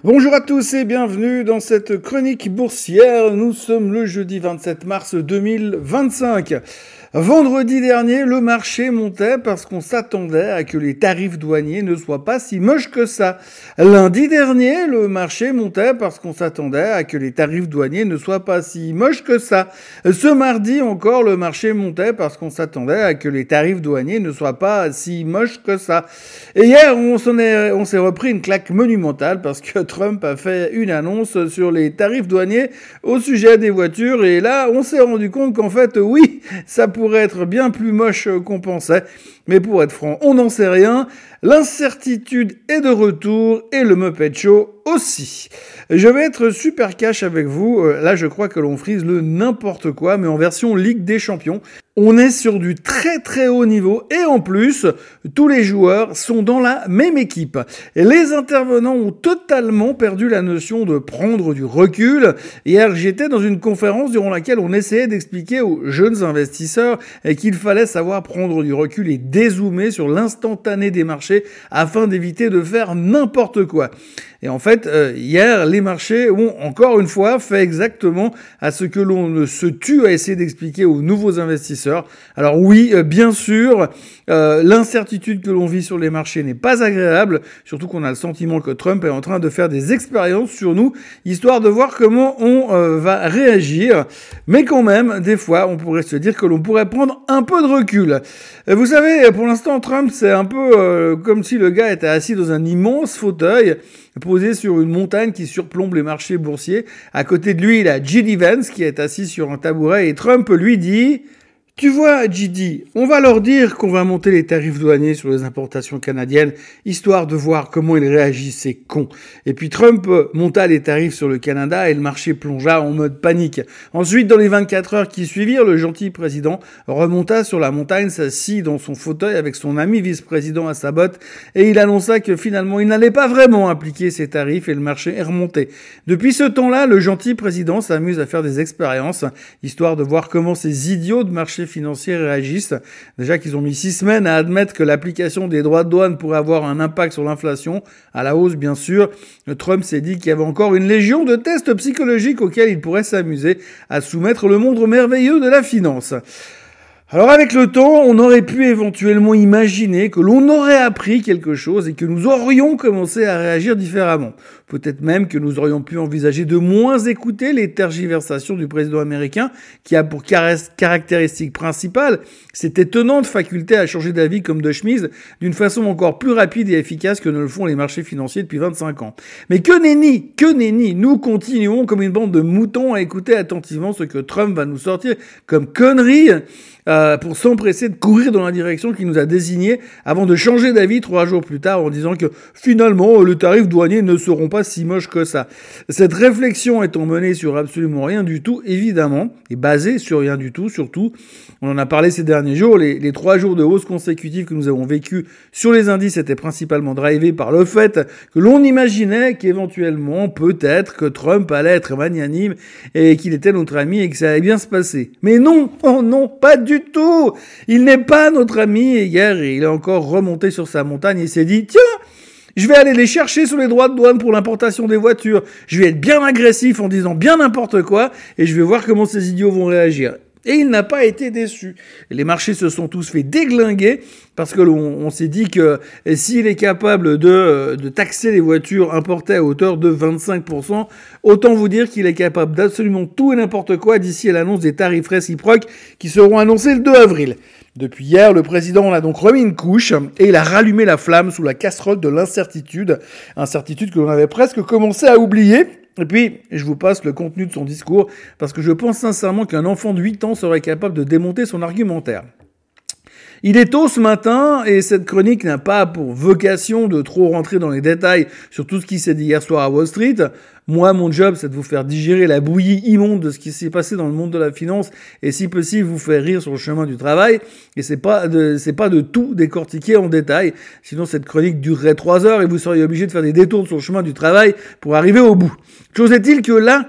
Bonjour à tous et bienvenue dans cette chronique boursière. Nous sommes le jeudi 27 mars 2025. Vendredi dernier, le marché montait parce qu'on s'attendait à que les tarifs douaniers ne soient pas si moches que ça. Lundi dernier, le marché montait parce qu'on s'attendait à que les tarifs douaniers ne soient pas si moches que ça. Ce mardi encore, le marché montait parce qu'on s'attendait à que les tarifs douaniers ne soient pas si moches que ça. Et hier, on s'est repris une claque monumentale parce que Trump a fait une annonce sur les tarifs douaniers au sujet des voitures. Et là, on s'est rendu compte qu'en fait, oui, ça pourrait être bien plus moche qu'on pensait. Mais pour être franc, on n'en sait rien. L'incertitude est de retour et le Muppet Show aussi. Je vais être super cash avec vous. Là, je crois que l'on frise le n'importe quoi, mais en version Ligue des Champions. On est sur du très très haut niveau et en plus, tous les joueurs sont dans la même équipe. Et les intervenants ont totalement perdu la notion de prendre du recul. Hier, j'étais dans une conférence durant laquelle on essayait d'expliquer aux jeunes investisseurs qu'il fallait savoir prendre du recul et dézoomer sur l'instantané des marchés afin d'éviter de faire n'importe quoi. Et en fait, hier, les marchés ont encore une fois fait exactement à ce que l'on se tue à essayer d'expliquer aux nouveaux investisseurs. Alors oui, bien sûr, l'incertitude que l'on vit sur les marchés n'est pas agréable, surtout qu'on a le sentiment que Trump est en train de faire des expériences sur nous, histoire de voir comment on va réagir. Mais quand même, des fois, on pourrait se dire que l'on pourrait prendre un peu de recul. Vous savez, pour l'instant, Trump, c'est un peu comme si le gars était assis dans un immense fauteuil, posé sur une montagne qui surplombe les marchés boursiers. À côté de lui, il a J.D. Vance qui est assis sur un tabouret et Trump lui dit... Tu vois, J.D., on va leur dire qu'on va monter les tarifs douaniers sur les importations canadiennes, histoire de voir comment ils réagissent, ces cons. Et puis Trump monta les tarifs sur le Canada et le marché plongea en mode panique. Ensuite, dans les 24 heures qui suivirent, le gentil président remonta sur la montagne, s'assit dans son fauteuil avec son ami vice-président à sa botte, et il annonça que finalement il n'allait pas vraiment appliquer ces tarifs et le marché est remonté. Depuis ce temps-là, le gentil président s'amuse à faire des expériences, histoire de voir comment ces idiots de marché financiers réagissent. Déjà qu'ils ont mis 6 semaines à admettre que l'application des droits de douane pourrait avoir un impact sur l'inflation, à la hausse bien sûr. Trump s'est dit qu'il y avait encore une légion de tests psychologiques auxquels il pourrait s'amuser à soumettre le monde merveilleux de la finance. Alors avec le temps, on aurait pu éventuellement imaginer que l'on aurait appris quelque chose et que nous aurions commencé à réagir différemment. Peut-être même que nous aurions pu envisager de moins écouter les tergiversations du président américain qui a pour caractéristique principale cette étonnante faculté à changer d'avis comme de chemise d'une façon encore plus rapide et efficace que ne le font les marchés financiers depuis 25 ans. Mais que nenni, nous continuons comme une bande de moutons à écouter attentivement ce que Trump va nous sortir comme conneries pour s'empresser de courir dans la direction qu'il nous a désignée avant de changer d'avis 3 jours plus tard en disant que finalement les tarifs douaniers ne seront pas si moches que ça. Cette réflexion étant menée sur absolument rien du tout, évidemment, et basée sur rien du tout, surtout, on en a parlé ces derniers jours, les 3 jours de hausse consécutive que nous avons vécu sur les indices étaient principalement drivés par le fait que l'on imaginait qu'éventuellement, peut-être, que Trump allait être magnanime et qu'il était notre ami et que ça allait bien se passer. Mais non, oh non, pas du tout. Il n'est pas notre ami et hier, il est encore remonté sur sa montagne et s'est dit, tiens, je vais aller les chercher sur les droits de douane pour l'importation des voitures. Je vais être bien agressif en disant bien n'importe quoi et je vais voir comment ces idiots vont réagir. Et il n'a pas été déçu. Les marchés se sont tous fait déglinguer parce que l'on s'est dit que s'il est capable de taxer les voitures importées à hauteur de 25%, autant vous dire qu'il est capable d'absolument tout et n'importe quoi d'ici à l'annonce des tarifs réciproques qui seront annoncés le 2 avril. Depuis hier, le président en a donc remis une couche et il a rallumé la flamme sous la casserole de l'incertitude. Incertitude que l'on avait presque commencé à oublier. Et puis, je vous passe le contenu de son discours parce que je pense sincèrement qu'un enfant de 8 ans serait capable de démonter son argumentaire. Il est tôt ce matin et cette chronique n'a pas pour vocation de trop rentrer dans les détails sur tout ce qui s'est dit hier soir à Wall Street. Moi, mon job, c'est de vous faire digérer la bouillie immonde de ce qui s'est passé dans le monde de la finance et si possible vous faire rire sur le chemin du travail. Et c'est pas de tout décortiquer en détail. Sinon, cette chronique durerait 3 heures et vous seriez obligé de faire des détours sur le chemin du travail pour arriver au bout. Chose est-il que là,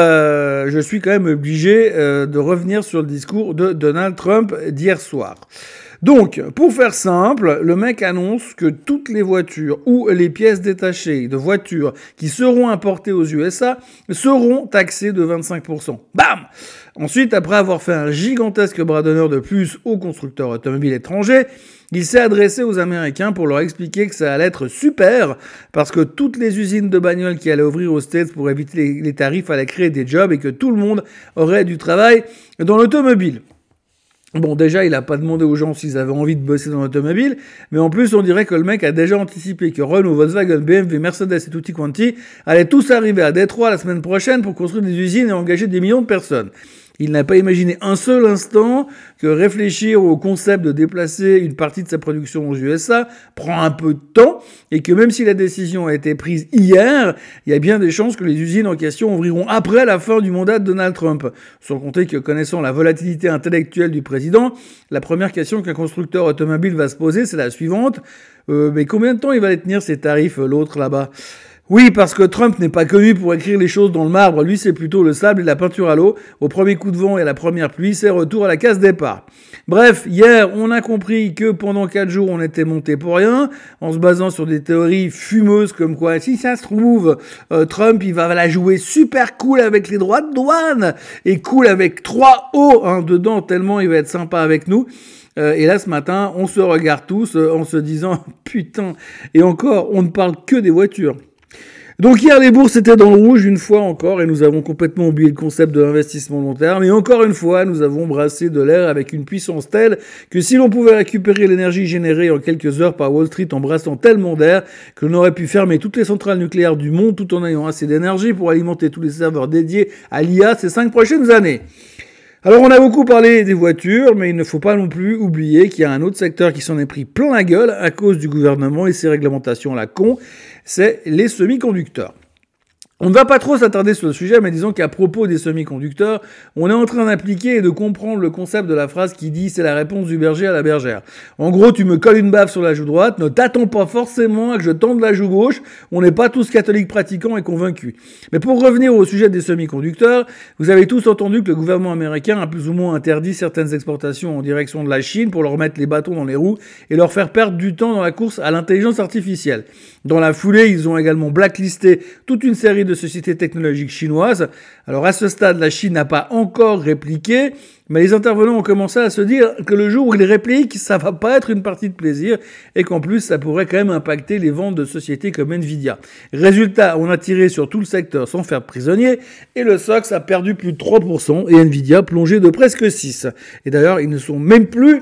je suis quand même obligé de revenir sur le discours de Donald Trump d'hier soir. Donc, pour faire simple, le mec annonce que toutes les voitures ou les pièces détachées de voitures qui seront importées aux USA seront taxées de 25%. Bam! Ensuite, après avoir fait un gigantesque bras d'honneur de plus aux constructeurs automobiles étrangers, il s'est adressé aux Américains pour leur expliquer que ça allait être super parce que toutes les usines de bagnoles qui allaient ouvrir aux States pour éviter les tarifs allaient créer des jobs et que tout le monde aurait du travail dans l'automobile. Bon, déjà, il a pas demandé aux gens s'ils avaient envie de bosser dans l'automobile, mais en plus, on dirait que le mec a déjà anticipé que Renault, Volkswagen, BMW, Mercedes et tutti quanti allaient tous arriver à Détroit la semaine prochaine pour construire des usines et engager des millions de personnes. Il n'a pas imaginé un seul instant que réfléchir au concept de déplacer une partie de sa production aux USA prend un peu de temps et que même si la décision a été prise hier, il y a bien des chances que les usines en question ouvriront après la fin du mandat de Donald Trump. Sans compter que, connaissant la volatilité intellectuelle du président, la première question qu'un constructeur automobile va se poser, c'est la suivante. Mais combien de temps il va les tenir ces tarifs, l'autre là-bas ? Oui, parce que Trump n'est pas connu pour écrire les choses dans le marbre. Lui, c'est plutôt le sable et la peinture à l'eau. Au premier coup de vent et à la première pluie, c'est retour à la case départ. Bref, hier, on a compris que pendant 4 jours, on était monté pour rien, en se basant sur des théories fumeuses comme quoi, si ça se trouve, Trump, il va la jouer super cool avec les droits de douane et cool avec 3 O dedans, tellement il va être sympa avec nous. Et là, ce matin, on se regarde tous en se disant, putain, et encore, on ne parle que des voitures. Donc hier, les bourses étaient dans le rouge une fois encore et nous avons complètement oublié le concept de l'investissement long terme. Et encore une fois, nous avons brassé de l'air avec une puissance telle que si l'on pouvait récupérer l'énergie générée en quelques heures par Wall Street en brassant tellement d'air que l'on aurait pu fermer toutes les centrales nucléaires du monde tout en ayant assez d'énergie pour alimenter tous les serveurs dédiés à l'IA ces 5 prochaines années. Alors on a beaucoup parlé des voitures, mais il ne faut pas non plus oublier qu'il y a un autre secteur qui s'en est pris plein la gueule à cause du gouvernement et ses réglementations à la con, c'est les semi-conducteurs. On ne va pas trop s'attarder sur le sujet, mais disons qu'à propos des semi-conducteurs, on est en train d'appliquer et de comprendre le concept de la phrase qui dit « c'est la réponse du berger à la bergère ». En gros, tu me colles une baffe sur la joue droite, ne t'attends pas forcément à que je tende la joue gauche, on n'est pas tous catholiques pratiquants et convaincus. Mais pour revenir au sujet des semi-conducteurs, vous avez tous entendu que le gouvernement américain a plus ou moins interdit certaines exportations en direction de la Chine pour leur mettre les bâtons dans les roues et leur faire perdre du temps dans la course à l'intelligence artificielle. Dans la foulée, ils ont également blacklisté toute une série de sociétés technologiques chinoises. Alors à ce stade, la Chine n'a pas encore répliqué, mais les intervenants ont commencé à se dire que le jour où ils répliquent, ça va pas être une partie de plaisir et qu'en plus, ça pourrait quand même impacter les ventes de sociétés comme Nvidia. Résultat, on a tiré sur tout le secteur sans faire prisonnier et le SOX a perdu plus de 3% et Nvidia plongé de presque 6%. Et d'ailleurs, ils ne sont même plus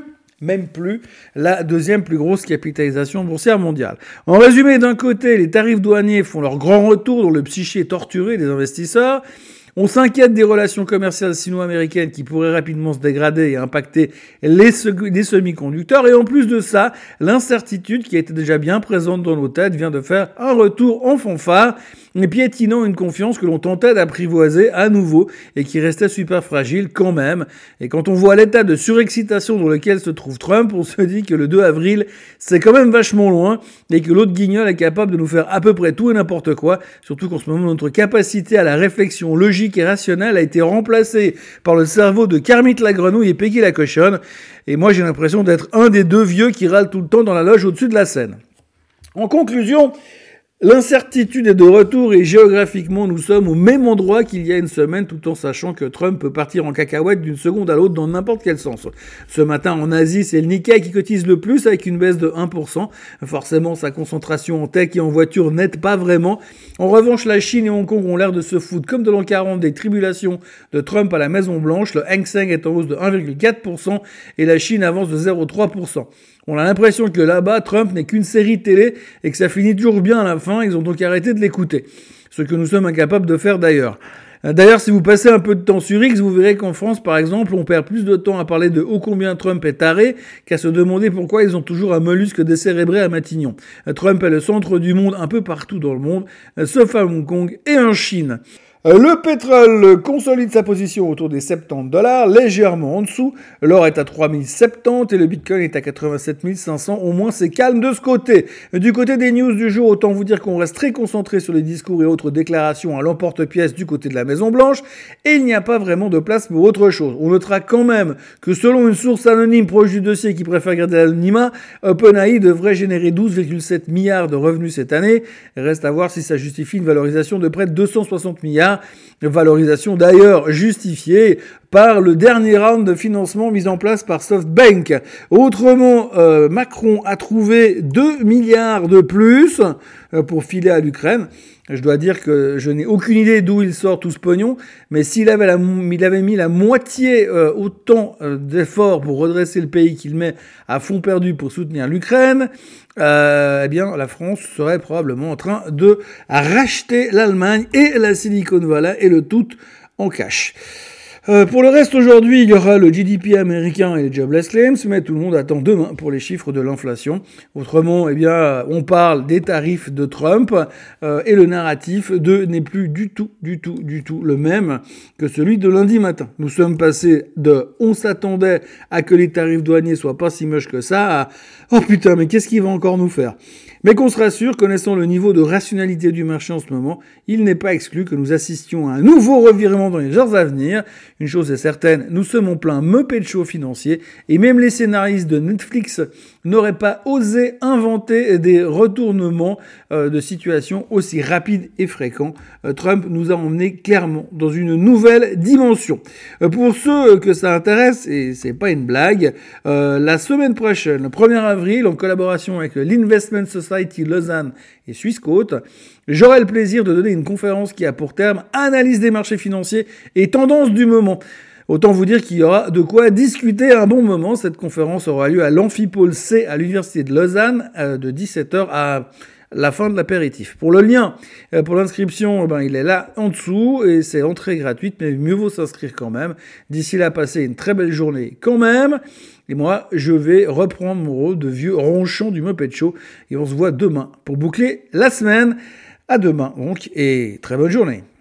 la deuxième plus grosse capitalisation boursière mondiale. En résumé, d'un côté, les tarifs douaniers font leur grand retour dans le psyché torturé des investisseurs. On s'inquiète des relations commerciales sino-américaines qui pourraient rapidement se dégrader et impacter les semi-conducteurs. Et en plus de ça, l'incertitude qui était déjà bien présente dans nos têtes vient de faire un retour en fanfare, piétinant une confiance que l'on tentait d'apprivoiser à nouveau et qui restait super fragile quand même. Et quand on voit l'état de surexcitation dans lequel se trouve Trump, on se dit que le 2 avril, c'est quand même vachement loin et que l'autre guignol est capable de nous faire à peu près tout et n'importe quoi, surtout qu'en ce moment, notre capacité à la réflexion logique et rationnelle a été remplacée par le cerveau de Kermit la grenouille et Peggy la cochonne. Et moi, j'ai l'impression d'être un des deux vieux qui râlent tout le temps dans la loge au-dessus de la scène. En conclusion, l'incertitude est de retour et géographiquement, nous sommes au même endroit qu'il y a une semaine tout en sachant que Trump peut partir en cacahuète d'une seconde à l'autre dans n'importe quel sens. Ce matin, en Asie, c'est le Nikkei qui cotise le plus avec une baisse de 1%. Forcément, sa concentration en tech et en voiture n'aide pas vraiment. En revanche, la Chine et Hong Kong ont l'air de se foutre comme de l'an 40 des tribulations de Trump à la Maison Blanche. Le Hang Seng est en hausse de 1,4% et la Chine avance de 0,3%. On a l'impression que là-bas, Trump n'est qu'une série télé et que ça finit toujours bien à la fin. Ils ont donc arrêté de l'écouter. Ce que nous sommes incapables de faire d'ailleurs. D'ailleurs, si vous passez un peu de temps sur X, vous verrez qu'en France, par exemple, on perd plus de temps à parler de ô combien Trump est taré qu'à se demander pourquoi ils ont toujours un mollusque décérébré à Matignon. Trump est le centre du monde un peu partout dans le monde, sauf à Hong Kong et en Chine. Le pétrole consolide sa position autour des $70, légèrement en dessous. L'or est à 3070 et le bitcoin est à 87 500. Au moins, c'est calme de ce côté. Du côté des news du jour, autant vous dire qu'on reste très concentré sur les discours et autres déclarations à l'emporte-pièce du côté de la Maison-Blanche et il n'y a pas vraiment de place pour autre chose. On notera quand même que selon une source anonyme proche du dossier qui préfère garder l'anonymat, OpenAI devrait générer 12,7 milliards de revenus cette année. Reste à voir si ça justifie une valorisation de près de 260 milliards. Valorisation d'ailleurs justifiée par le dernier round de financement mis en place par SoftBank. Autrement, Macron a trouvé 2 milliards de plus pour filer à l'Ukraine. Je dois dire que je n'ai aucune idée d'où il sort tout ce pognon, mais s'il avait mis la moitié autant d'efforts pour redresser le pays qu'il met à fond perdu pour soutenir l'Ukraine, eh bien la France serait probablement en train de racheter l'Allemagne et la Silicon Valley et le tout en cash. Pour le reste, aujourd'hui, il y aura le GDP américain et les jobless claims, mais tout le monde attend demain pour les chiffres de l'inflation. Autrement, eh bien, on parle des tarifs de Trump et le narratif n'est plus du tout le même que celui de lundi matin. Nous sommes passés de « on s'attendait à que les tarifs douaniers soient pas si moches que ça » à « oh putain, mais qu'est-ce qu'il va encore nous faire ?» Mais qu'on se rassure, connaissant le niveau de rationalité du marché en ce moment, il n'est pas exclu que nous assistions à un nouveau revirement dans les heures à venir. Une chose est certaine, nous sommes en plein Muppet Show financier et même les scénaristes de Netflix n'auraient pas osé inventer des retournements de situation aussi rapides et fréquents. Trump nous a emmenés clairement dans une nouvelle dimension. Pour ceux que ça intéresse, et c'est pas une blague, la semaine prochaine, le 1er avril, en collaboration avec l'Investment Society Lausanne et Swissquote, j'aurai le plaisir de donner une conférence qui a pour terme analyse des marchés financiers et tendances du moment. Autant vous dire qu'il y aura de quoi discuter un bon moment. Cette conférence aura lieu à l'Amphipôle C à l'Université de Lausanne de 17h à la fin de l'apéritif. Pour le lien, pour l'inscription, il est là en dessous et c'est entrée gratuite, mais mieux vaut s'inscrire quand même. D'ici là, passez une très belle journée quand même. Et moi, je vais reprendre mon rôle de vieux ronchon du Muppet Show et on se voit demain pour boucler la semaine. À demain donc et très bonne journée.